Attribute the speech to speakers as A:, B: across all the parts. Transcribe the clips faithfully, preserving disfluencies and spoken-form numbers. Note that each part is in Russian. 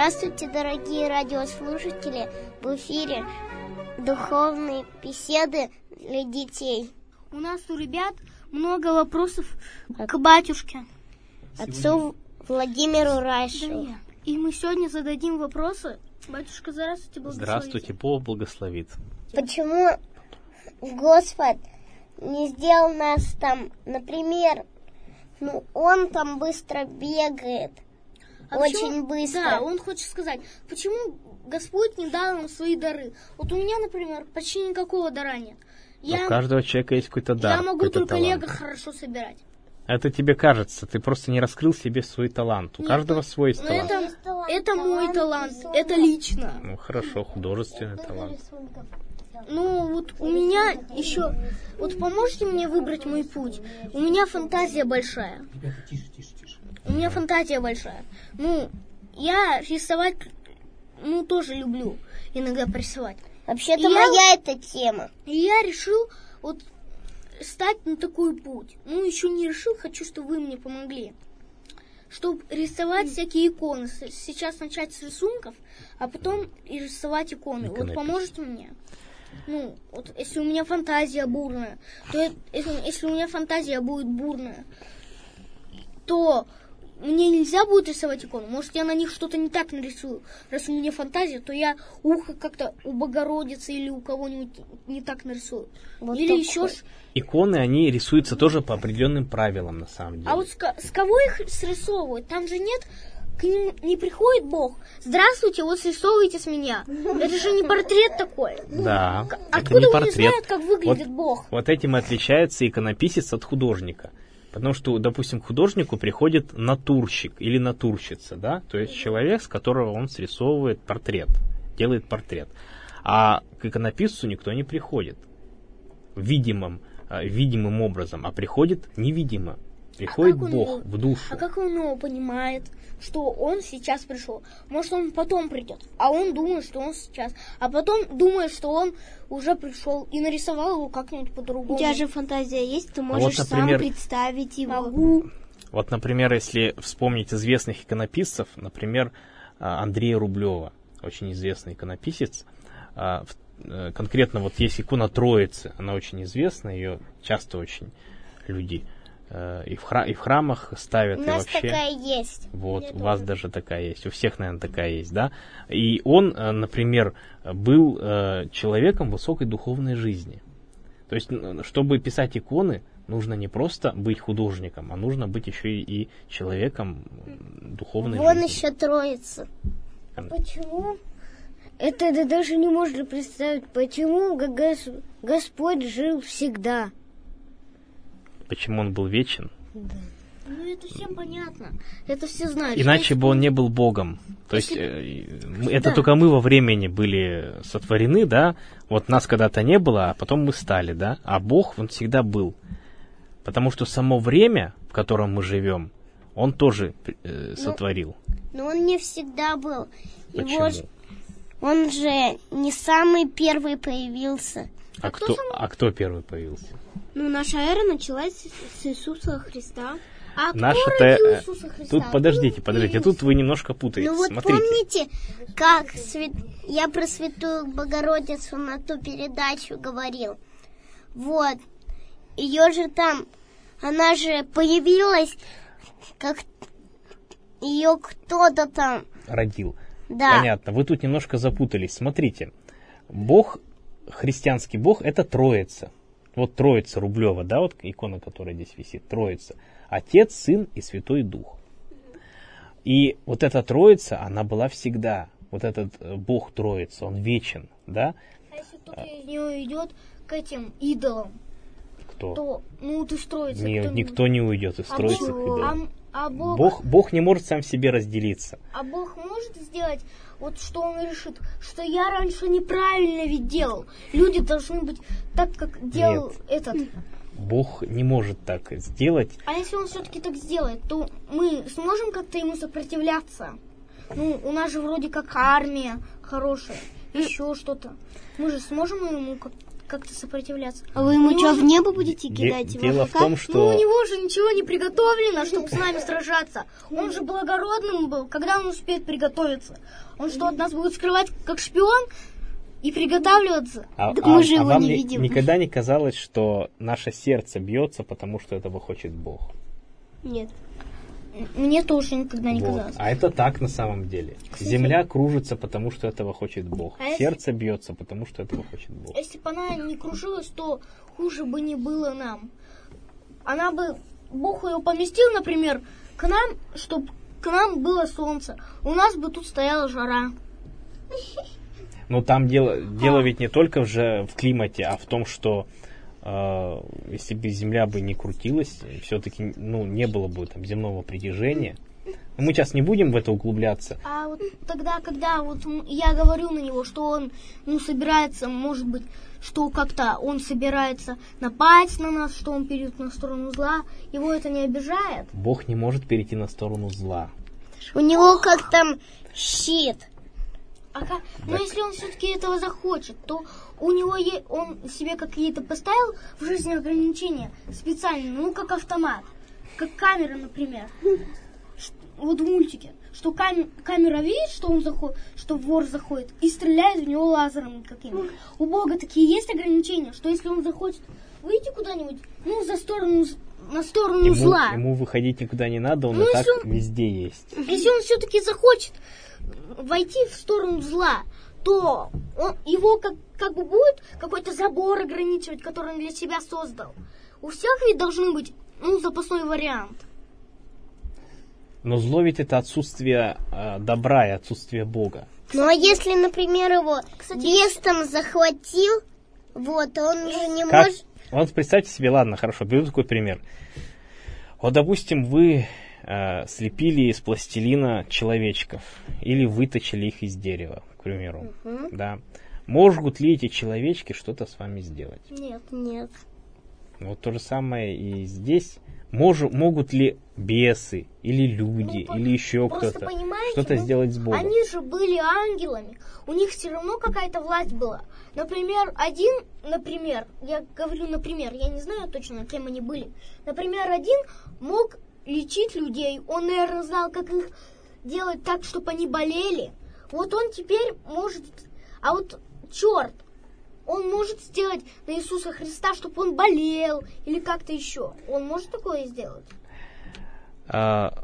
A: Здравствуйте, дорогие радиослушатели! В эфире духовные беседы для детей.
B: У нас у ребят много вопросов к батюшке,
A: отцу Владимиру Райшеву.
B: Да, и мы сегодня зададим вопросы. Батюшка, здравствуйте, благословите.
C: Здравствуйте, Бог благословит.
A: Почему Господь не сделал нас там, например, ну, он там быстро бегает, а очень
B: почему?
A: быстро.
B: Да, он хочет сказать, почему Господь не дал нам свои дары. Вот у меня, например, почти никакого дара нет. Я,
C: у каждого человека есть какой-то дар.
B: Я могу только
C: талант.
B: лего хорошо собирать.
C: Это тебе кажется, ты просто не раскрыл себе свой талант. У
B: Нет,
C: каждого свой есть талант.
B: Это, это мой талант, это лично.
C: Ну хорошо, художественный талант.
B: Ну вот у меня еще, вот поможете мне выбрать мой путь? У меня фантазия большая. У меня фантазия большая. Ну, я рисовать, ну, тоже люблю иногда порисовать.
A: Вообще-то
B: и
A: моя
B: я,
A: эта тема.
B: И я решил вот стать на такой путь. Ну, еще не решил, хочу, чтобы вы мне помогли. Чтобы рисовать mm. всякие иконы. Сейчас начать с рисунков, а потом и рисовать иконы. Иконопись. Вот поможете мне? Ну, вот если у меня фантазия бурная, то если, если у меня фантазия будет бурная, то мне нельзя будет рисовать икону. Может, я на них что-то не так нарисую. Раз у меня фантазия, то я ухо как-то у Богородицы или у кого-нибудь не так нарисую. Вот или такой. Еще...
C: Иконы, они рисуются тоже по определенным правилам, на самом деле.
B: А вот с, с кого их срисовывают? Там же нет... К ним не приходит Бог. Здравствуйте, вот срисовывайте с меня. Это же не портрет такой.
C: Да.
B: Откуда
C: не
B: они знают, как выглядит
C: вот,
B: Бог?
C: Вот этим и отличается иконописец от художника. Потому что, допустим, к художнику приходит натурщик или натурщица, да? То есть человек, с которого он срисовывает портрет, делает портрет. А к иконописцу никто не приходит видимым, видимым образом, а приходит невидимо. Приходит
B: а
C: Бог
B: его,
C: в душу.
B: А как он его понимает, что он сейчас пришел? Может, он потом придет, а он думает, что он сейчас. А потом думает, что он уже пришел и нарисовал его как-нибудь по-другому.
D: У тебя же фантазия есть, ты можешь
C: а вот, например,
D: сам представить его.
B: Могу.
C: Вот, например, если вспомнить известных иконописцев, например, Андрея Рублева, очень известный иконописец. Конкретно вот есть икона Троицы, она очень известна, ее часто очень люди... И в, храм, и в храмах ставят.
A: У нас
C: и вообще,
A: такая есть.
C: Вот,
A: Мне
C: у вас
A: тоже.
C: даже такая есть. У всех, наверное, такая есть, да? И он, например, был человеком высокой духовной жизни. То есть, чтобы писать иконы, нужно не просто быть художником, а нужно быть еще и человеком духовной
A: Вон
C: жизни.
A: Вон еще Троица.
D: А почему? Это ты даже не можешь представить, почему Господь жил всегда.
C: Почему он был вечен?
D: Да.
B: Ну, это всем понятно. Это все знают.
C: Иначе бы он не был Богом. То есть, это да. только мы во времени были сотворены, да? Вот нас когда-то не было, а потом мы стали, да? А Бог, он всегда был. Потому что само время, в котором мы живем, он тоже э, сотворил.
A: Но, но он не всегда был.
C: Почему?
A: Его, он же не самый первый появился.
C: А, а, кто, а кто первый появился?
D: Ну, наша эра началась с Иисуса Христа.
B: А
C: Наша
B: кто
C: та...
B: родил Иисуса Христа?
C: Тут подождите, подождите, тут вы немножко путаетесь.
A: Ну вот
C: Смотрите.
A: помните, как свят... я про Святую Богородицу на ту передачу говорил? Вот. Ее же там, она же появилась, как ее кто-то там...
C: Родил.
A: Да.
C: Понятно, вы тут немножко запутались. Смотрите, Бог, христианский Бог, это Троица. Вот Троица Рублева, да, вот икона, которая здесь висит, Троица. Отец, Сын и Святой Дух. И вот эта Троица, она была всегда. Вот этот Бог Троица, он вечен, да?
B: А если кто-то из него идет к этим идолам,
C: кто?
B: то, ну, ты строится.
C: Не, никто не уйдет из
B: а
C: Троицы
B: Бог,
C: к идолам.
B: А, а Бог,
C: Бог, Бог не может сам себе разделиться.
B: А Бог может сделать, вот что он решит, что я раньше неправильно ведь делал. Люди должны быть так, как делал
C: Нет.
B: этот.
C: Бог не может так сделать.
B: А если он все-таки так сделает, то мы сможем как-то ему сопротивляться? Ну, у нас же вроде как армия хорошая, еще что-то. Мы же сможем ему как как-то сопротивляться.
A: А вы ему
B: У
A: что,
B: него
A: в небо будете
C: Де-
A: кидать? его
C: дело в
A: пока?
C: том,
B: Ну, у
C: что
B: него же ничего не приготовлено, чтобы с нами сражаться. Он же благородным был. Когда он успеет приготовиться? Он что, от нас будет скрывать как шпион и приготавливаться?
C: а,
A: Так
C: а-
A: мы же
C: а
A: его
C: вам
A: не
C: ни-
A: видим.
C: никогда не казалось, что наше сердце бьется, потому что этого хочет Бог?
A: Нет.
B: Мне тоже никогда не
C: Вот.
B: казалось.
C: А это так на самом деле. Земля кружится, потому что этого хочет Бог.
B: А если-
C: Сердце бьется, потому что этого хочет Бог.
B: Если бы она не кружилась, то хуже бы не было нам. Она бы, Бог ее поместил, например, к нам, чтобы к нам было солнце. У нас бы тут стояла жара.
C: Но там дело, дело ведь не только уже в климате, а в том, что э, если бы Земля бы не крутилась, все-таки ну, не было бы там земного притяжения. Но мы сейчас не будем в это углубляться.
B: А вот тогда, когда вот м- я говорю на него, что он, ну, собирается, может быть, что как-то он собирается напасть на нас, что он перейдет на сторону зла, его это не обижает?
C: Бог не может перейти на сторону зла.
A: У него как там щит.
B: А как- Но если он все-таки этого захочет, то у него е- он себе какие-то поставил в жизни ограничения специально, ну как автомат, как камера, например. Ш- Вот в мультике, что кам- камера видит, что он заход- что вор заходит и стреляет в него лазером каким-то. У Бога такие есть ограничения, что если он захочет выйти куда-нибудь, ну за сторону з- на сторону
C: Ему,
B: зла.
C: ему выходить никуда не надо, он
B: Ну,
C: и так
B: если он-
C: везде есть.
B: Если он все-таки захочет войти в сторону зла, то он, его как, как бы будет какой-то забор ограничивать, который он для себя создал. У всех ведь должны быть, ну, запасной вариант.
C: Но зло ведь это отсутствие э, добра и отсутствие Бога.
A: Ну а если, например, его бес там захватил, вот, он же не
C: Как?
A: может...
C: Вот представьте себе, ладно, хорошо, беру такой пример. Вот, допустим, вы э, слепили из пластилина человечков или выточили их из дерева, к примеру,
A: Мгм.
C: да. Могут ли эти человечки что-то с вами сделать?
B: Нет.
A: Нет.
C: Вот то же самое и здесь. Мож- могут ли бесы или люди
B: Ну,
C: или еще
B: просто
C: кто-то
B: понимаете,
C: что-то
B: ну,
C: сделать с Богом?
B: Они же были ангелами. У них все равно какая-то власть была. Например, один, например, я говорю, например, я не знаю точно, кем они были. Например, один мог лечить людей. Он, наверное, знал, как их делать так, чтобы они болели. Вот он теперь может... А вот черт, он может сделать на Иисуса Христа, чтобы он болел или как-то еще. Он может такое сделать?
C: А,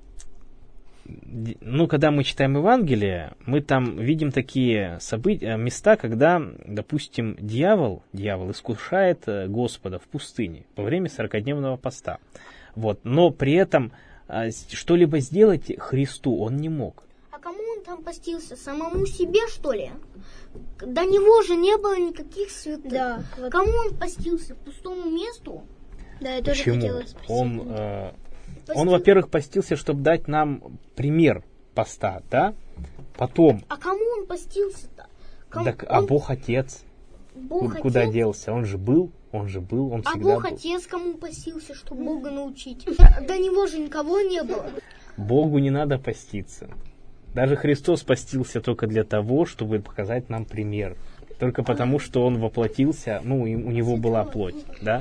C: д- ну, когда мы читаем Евангелие, мы там видим такие события, места, когда, допустим, дьявол, дьявол искушает э, Господа в пустыне во время сорокадневного поста. Вот. Но при этом а, с- что-либо сделать Христу он не мог.
B: А кому он там постился? Самому себе, что ли? До него же не было никаких святых.
A: Да, вот.
B: Кому он постился? Пустому месту?
A: Да, я тоже
C: Почему?
A: хотела спросить.
C: Он, э,
B: Постил-
C: он, во-первых, постился, чтобы дать нам пример поста, да? Потом,
B: А кому он постился-то? Кому-
C: так, а
B: он-
C: Бог Отец
B: Бог
C: ку- куда
B: Отец?
C: делся? Он же был, он же был, он
B: А
C: всегда
B: Бог
C: был.
B: Отец кому постился, чтобы Бога научить? До него же никого не было.
C: Богу не надо поститься. Даже Христос постился только для того, чтобы показать нам пример. Только потому, что Он воплотился, ну, и у Него была плоть, да?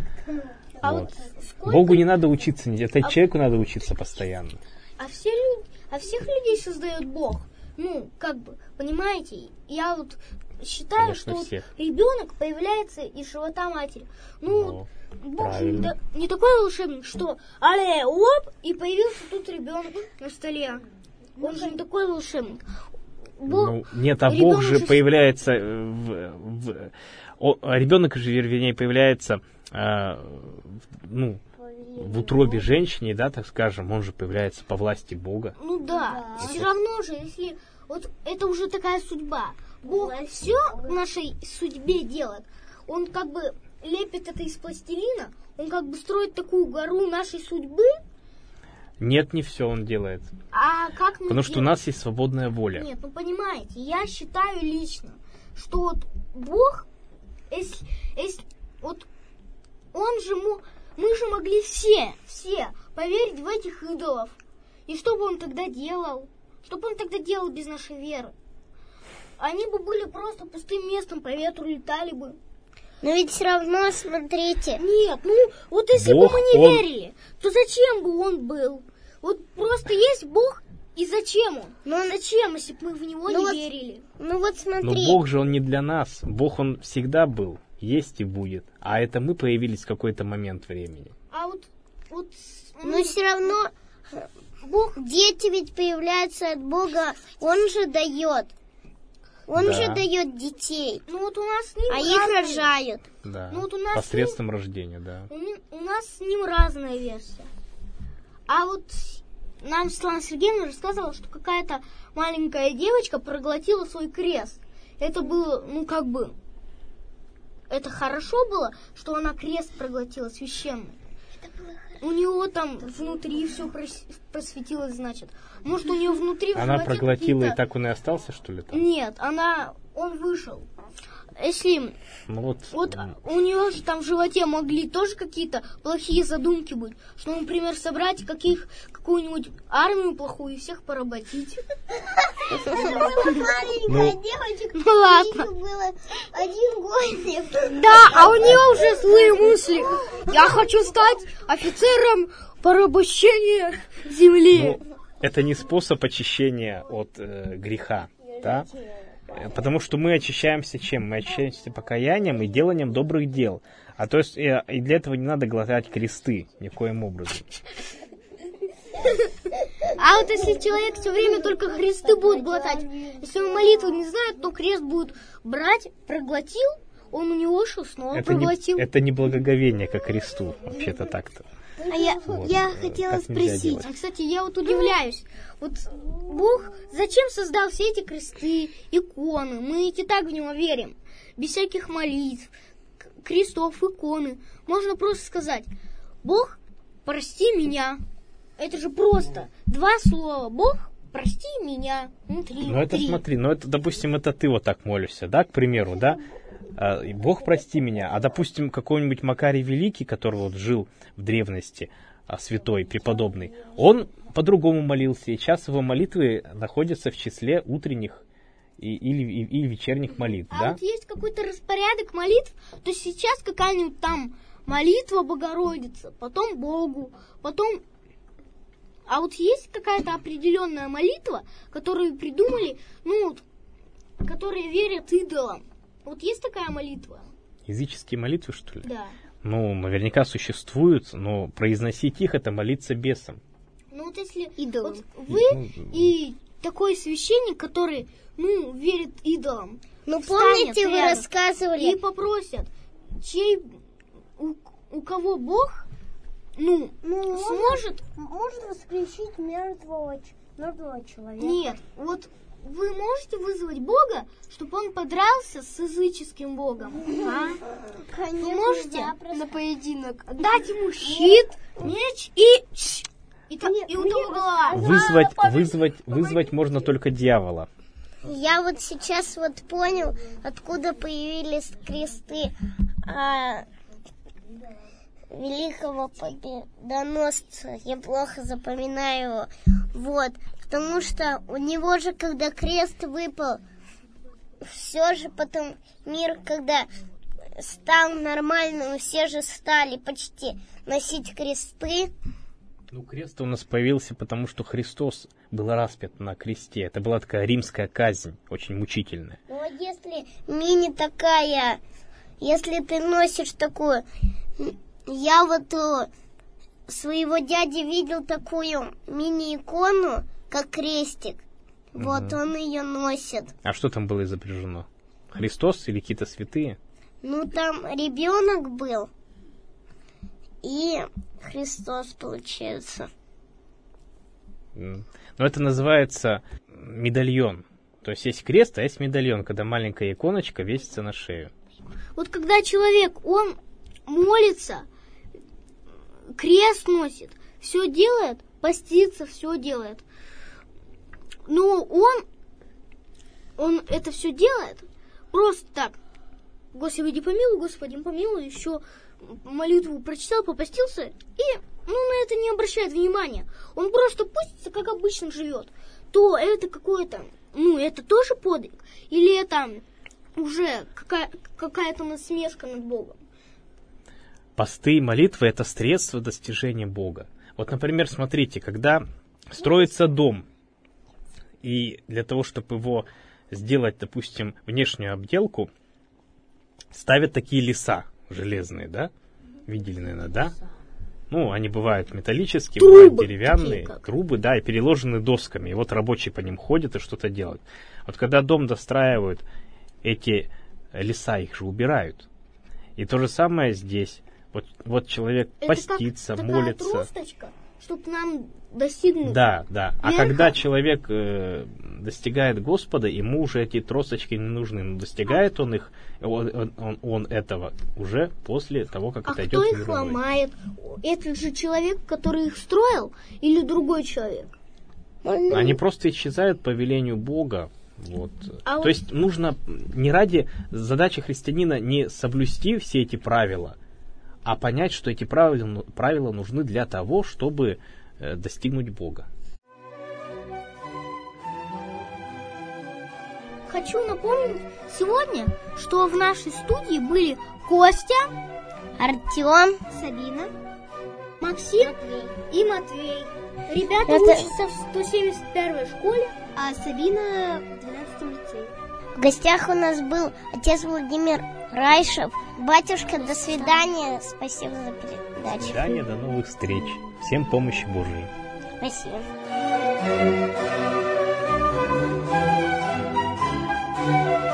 B: А
C: Вот.
B: вот сколько...
C: Богу не надо учиться, это человеку надо учиться постоянно.
B: А все люди, а всех людей создает Бог. Ну, как бы, понимаете, я вот считаю,
C: Конечно,
B: что вот
C: всех.
B: ребенок появляется из живота матери. Ну,
C: Ну,
B: Бог же не,
C: правильно.
B: та- не такой волшебник, что але, оп, и появился тут ребенок на столе. Он же не такой волшебник. Бог,
C: Ну, нет, а Бог
B: ребенок
C: же
B: же-
C: появляется в, в- о, ребенок же, вернее, появляется э, в- ну, в утробе женщины, да, так скажем, он же появляется по власти Бога.
B: Ну да, все равно же, если вот это уже такая судьба. Бог все в нашей судьбе делает. Он как бы лепит это из пластилина, он как бы строит такую гору нашей судьбы.
C: Нет, не все он делает.
B: А как мы
C: Потому что у
B: делаем?
C: нас есть свободная воля.
B: Нет, ну понимаете, я считаю лично, что вот Бог, если, если вот он же мо- мы же могли все, все поверить в этих идолов. И что бы он тогда делал? Что бы он тогда делал без нашей веры? Они бы были просто пустым местом, по ветру летали бы.
A: Но ведь все равно, смотрите.
B: Нет, ну вот если
C: Бог,
B: бы мы не
C: он...
B: верили, то зачем бы он был? Вот просто есть Бог, и зачем он?
A: Ну,
B: зачем, если бы мы в него
A: ну,
B: не
A: вот,
B: верили?
A: Ну вот
C: Но
A: смотри.
C: Бог же он не для нас. Бог он всегда был, есть и будет. А это мы появились в какой-то момент времени.
B: А вот, вот
A: Но все равно
B: Бог,
A: дети ведь появляются от Бога. Он же дает. Он
C: Да.
A: же дает детей.
B: ну вот у нас с ним
A: А их
B: разные-
A: рожают.
C: Да.
B: Ну, вот у нас
C: Посредством рождения, да.
B: У, ми- у нас с ним разная версия. А вот нам Светлана Сергеевна рассказывала, что какая-то маленькая девочка проглотила свой крест. Это было, ну как бы, это хорошо было, что она крест проглотила священный. У него там внутри все просветилось, значит. Может, у нее внутри в
C: Она
B: животе
C: проглотила, и
B: какие-то-
C: так он и остался, что ли, там?
B: Нет, она, он вышел. Если
C: Ну вот,
B: вот
C: м,
B: у нее же там в животе могли тоже какие-то плохие задумки быть. Что, например, собрать каких, какую-нибудь армию плохую и всех поработить.
A: Маленькая девочка.
B: Ну ладно.
A: Ей было один годик.
B: Да, а у нее уже злые мысли. Я хочу стать офицером порабощения земли.
C: ну, это не способ очищения от э, греха, да? Э, Потому что мы очищаемся чем? Мы очищаемся покаянием и деланием добрых дел. А то есть э, и для этого не надо глотать кресты никоим образом.
B: А вот если человек все время только кресты будет глотать, если он молитву не знает, то крест будет брать, проглотил, он у него шел, снова
C: Это не,
B: проглотил.
C: это не благоговение ко кресту, вообще-то так-то.
A: А я,
C: Вот,
A: я
C: э,
A: хотела
C: так нельзя
A: спросить.
C: делать.
B: А, кстати, я вот удивляюсь. Вот Бог зачем создал все эти кресты, иконы? Мы ведь и так в него верим. Без всяких молитв, к- крестов, иконы. Можно просто сказать: Бог, прости меня. Это же просто два слова. Бог, прости меня. Внутри,
C: Ну это
B: внутри.
C: смотри, ну это, допустим, это ты вот так молишься, да, к примеру, да? А, и Бог прости меня. А допустим, какой-нибудь Макарий Великий, который вот жил в древности, а, святой, преподобный, он по-другому молился, и час его молитвы находятся в числе утренних и, или, и, и вечерних молитв,
B: А
C: да?
B: вот есть какой-то распорядок молитв, то сейчас какая-нибудь там молитва Богородице, потом Богу, потом... А вот есть какая-то определенная молитва, которую придумали, ну, вот, которые верят идолам. Вот есть такая молитва?
C: Языческие молитвы, что ли?
B: Да.
C: Ну, наверняка существуют, но произносить их — это молиться бесам.
B: Ну вот если
A: Идолам.
B: вот вы
C: Ну,
B: и такой священник, который, ну, верит идолам,
A: Ну,
B: встанет
A: помните, вы
B: рядом
A: рассказывали,
B: и попросят, чей, у, у кого Бог, ну,
A: ну,
B: сможет.
A: можно воскресить мертвого, мертвого человека.
B: Нет, вот вы можете вызвать Бога, чтобы он подрался с языческим Богом? А?
A: Конечно,
B: Вы можете
A: запросто.
B: на поединок дать ему щит, меч и... И, та- и у того голова.
C: Вызвать, вызвать, вызвать можно только дьявола.
A: Я вот сейчас вот понял, откуда появились кресты а, великого победоносца. Я плохо запоминаю его. Вот. Потому что у него же, когда крест выпал, все же потом мир, когда стал нормальным, все же стали почти носить кресты.
C: Ну, крест у нас появился, потому что Христос был распят на кресте. Это была такая римская казнь, очень мучительная.
A: Ну, а если мини такая, если ты носишь такую... Я вот у своего дяди видел такую мини-икону, как крестик. Вот
C: Мгм.
A: он ее носит.
C: А что там было изображено? Христос или какие-то святые?
A: Ну, там ребенок был. И Христос, получается.
C: М. Но это называется медальон. То есть есть крест, а есть медальон, когда маленькая иконочка весится на шею.
B: Вот когда человек, он молится, крест носит, все делает, постится, все делает. Но он, он это все делает просто так. Господи, помилуй, Господи, помилуй, еще молитву прочитал, попостился и, ну, на это не обращает внимания. Он просто пустится, как обычно живет. То это какое-то, ну, это тоже подвиг? Или это уже какая- какая-то насмешка над Богом.
C: Посты и молитвы – это средство достижения Бога. Вот, например, смотрите, когда строится дом, и для того, чтобы его сделать, допустим, внешнюю обделку, ставят такие леса железные, да? Видели, наверное, да? Ну, они бывают металлические,
B: Трубы
C: бывают деревянные,
B: такие, как.
C: трубы, да, и переложены досками. И вот рабочие по ним ходят и что-то делают. Вот когда дом достраивают, эти леса их же убирают. И то же самое здесь. Вот, вот человек
B: Это
C: постится,
B: как такая
C: молится.
B: тросточка, чтобы нам достигнуть.
C: Да, да. А
B: Верха.
C: когда человек э, достигает Господа, ему уже эти тросточки не нужны. Но достигает он их, он, он, он этого уже после того, как
B: А
C: отойдет
B: кто
C: в
B: их
C: мир иной.
B: ломает? Этот же человек, который их строил, или другой человек?
C: Они просто исчезают по велению Бога. Вот.
B: А
C: То
B: вот-
C: есть нужно не ради задачи христианина не соблюсти все эти правила, а понять, что эти правила, правила нужны для того, чтобы э, достигнуть Бога.
B: Хочу напомнить сегодня, что в нашей студии были Костя,
A: Артем,
B: Сабина, Максим и Матвей. Ребята
A: Это-
B: учатся в сто семьдесят первой школе, а Сабина в двенадцатом лицее.
A: в гостях у нас был отец Владимир Райшев. Батюшка, до свидания. Спасибо за
C: До
A: передачу.
C: свидания, до новых встреч. Всем помощи Божией.
A: Спасибо.
B: Thank you.